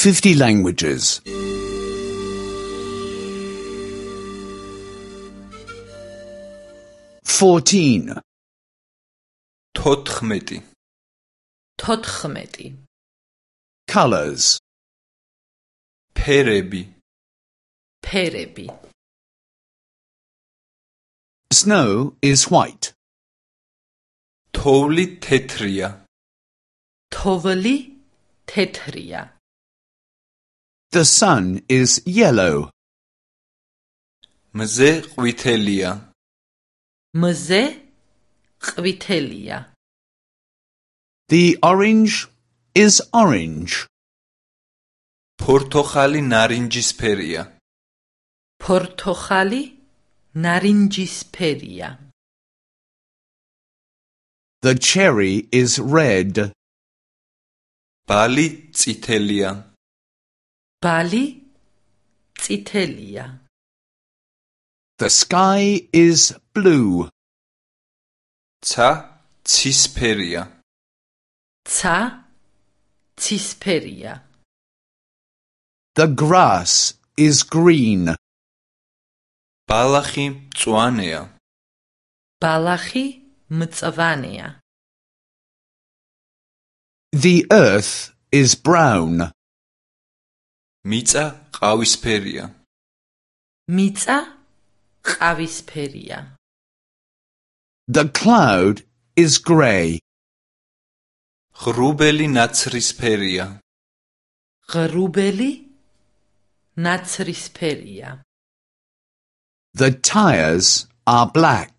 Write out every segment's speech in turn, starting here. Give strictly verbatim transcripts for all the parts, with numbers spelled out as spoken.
fifty languages. Fourteen. თოთხმეტი. თოთხმეტი. Colors. ფერები. ფერები. Snow is white. თოვლი თეთრია. თოვლი თეთრია. The sun is yellow. მზე ყვითელია. მზე ყვითელია. The orange is orange. ფორთოხალი ნარინჯისფერია. ფორთოხალი ნარინჯისფერია. The cherry is red. ბალი წითელია. ბალი წითელია. The sky is blue. ცა ცისფერია. ცა ცისფერია. The grass is green. ბალახი მწვანეა. ბალახი მწვანეა. The earth is brown. მიწა ყავისფერია. მიწა ყავისფერია. The cloud is grey. ღრუბელი ნაცრისფერია. ღრუბელი ნაცრისფერია. The tires are black.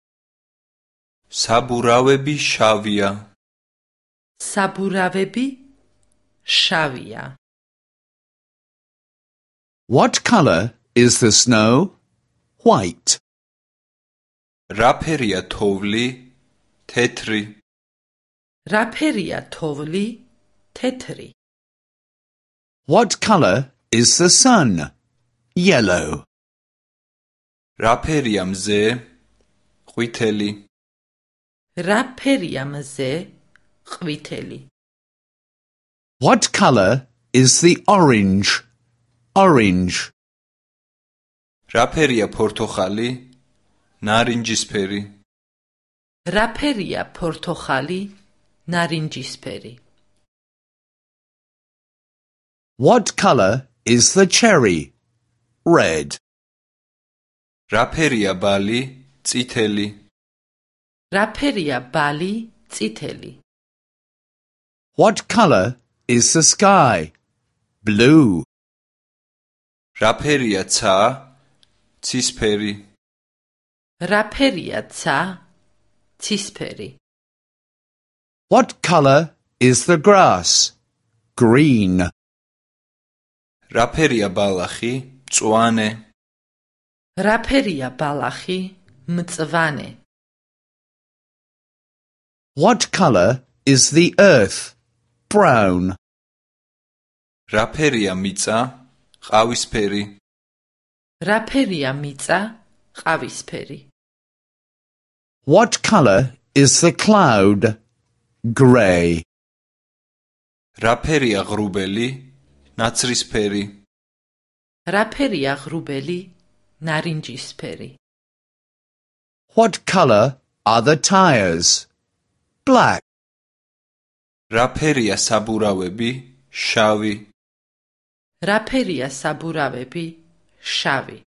საბურავები შავია. საბურავები შავია. What color is the snow? White. რა ფერია თოვლი? თეთრი. რა ფერია თოვლი? თეთრი. What color is the sun? Yellow. რა ფერია მზე? ყვითელი. რა ფერია მზე? ყვითელი. What color is the orange? Orange. რა ფერია ფორთოხალი? ნარინჯისფერი. რა ფერია ფორთოხალი? ნარინჯისფერი. What color is the cherry? Red. რა ფერია ბალი? წითელი. რა ფერია ბალი? წითელი. What color is the sky? Blue. რა ფერია ცა? ცისფერი. რა ფერია ცა? ცისფერი. What color is the grass? Green. რა ფერია ბალახი? მწვანე. რა ფერია ბალახი? მწვანე. What color is the earth? Brown. რა ფერია მიწა? ყავისფერი. რა ფერია მიწა? ყავისფერი. What color is the cloud? Grey. რა ფერია ღრუბელი? ნაცრისფერი. რა ფერია ღრუბელი? ნარინჯისფერი. What color are the tires? Black. რა ფერია საბურავები? შავი. რა ფერია საბურავები? შავი.